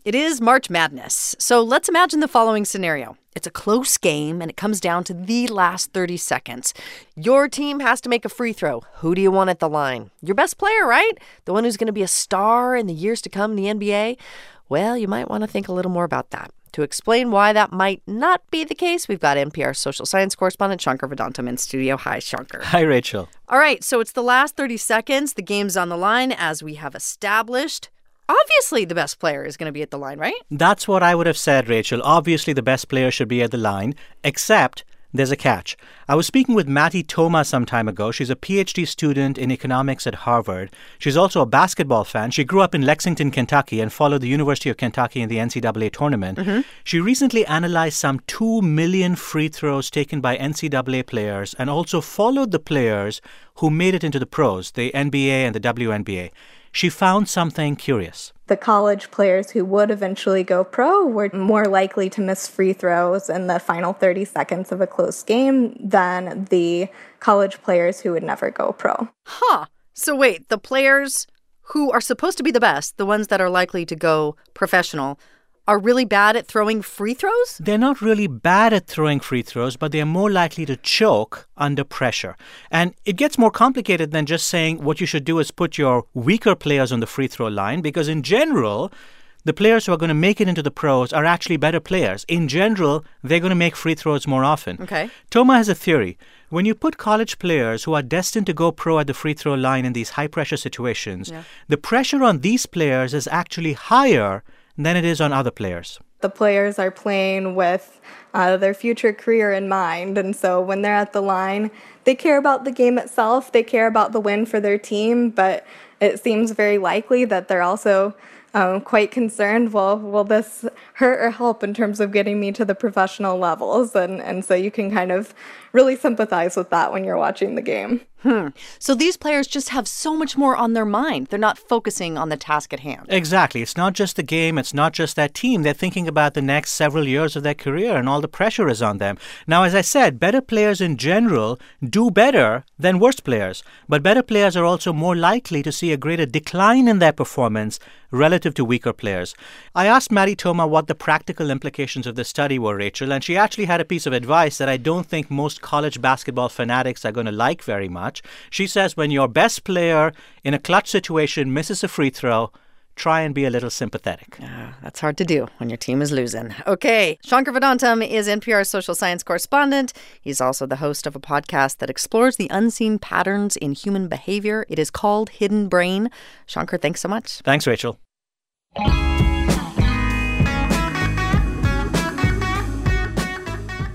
It is March Madness. So let's imagine the following scenario. It's a close game, and it comes down to the last 30 seconds. Your team has to make a free throw. Who do you want at the line? Your best player, right? The one who's going to be a star in the years to come in the NBA? Well, you might want to think a little more about that. To explain why that might not be the case, we've got NPR social science correspondent Shankar Vedantam in studio. Hi, Shankar. Hi, Rachel. All right, so it's the last 30 seconds. The game's on the line, as we have established. Obviously, the best player is going to be at the line, right? That's what I would have said, Rachel. Obviously, the best player should be at the line, except there's a catch. I was speaking with Matty Toma some time ago. She's a PhD student in economics at Harvard. She's also a basketball fan. She grew up in Lexington, Kentucky, and followed the University of Kentucky in the NCAA tournament. Mm-hmm. She recently analyzed some 2 million free throws taken by NCAA players and also followed the players who made it into the pros, the NBA and the WNBA. She found something curious. The college players who would eventually go pro were more likely to miss free throws in the final 30 seconds of a close game than the college players who would never go pro. Huh. So wait, the players who are supposed to be the best, the ones that are likely to go professional, are really bad at throwing free throws? They're not really bad at throwing free throws, but they're more likely to choke under pressure. And it gets more complicated than just saying what you should do is put your weaker players on the free throw line, because in general, the players who are going to make it into the pros are actually better players. In general, they're going to make free throws more often. Okay. Toma has a theory. When you put college players who are destined to go pro at the free throw line in these high-pressure situations, the pressure on these players is actually higher than it is on other players. The players are playing with their future career in mind. And so when they're at the line, they care about the game itself. They care about the win for their team. But it seems very likely that they're also quite concerned, well, will this hurt or help in terms of getting me to the professional levels? And so you can kind of really sympathize with that when you're watching the game. So these players just have so much more on their mind. They're not focusing on the task at hand. Exactly. It's not just the game. It's not just that team. They're thinking about the next several years of their career, and all the pressure is on them. Now, as I said, better players in general do better than worse players. But better players are also more likely to see a greater decline in their performance relative to weaker players. I asked Matty Toma what the practical implications of this study were, Rachel, and she actually had a piece of advice that I don't think most college basketball fanatics are going to like very much. She says when your best player in a clutch situation misses a free throw, try and be a little sympathetic. That's hard to do when your team is losing. Okay, Shankar Vedantam is NPR's social science correspondent. He's also the host of a podcast that explores the unseen patterns in human behavior. It is called Hidden Brain. Shankar, thanks so much. Thanks, Rachel.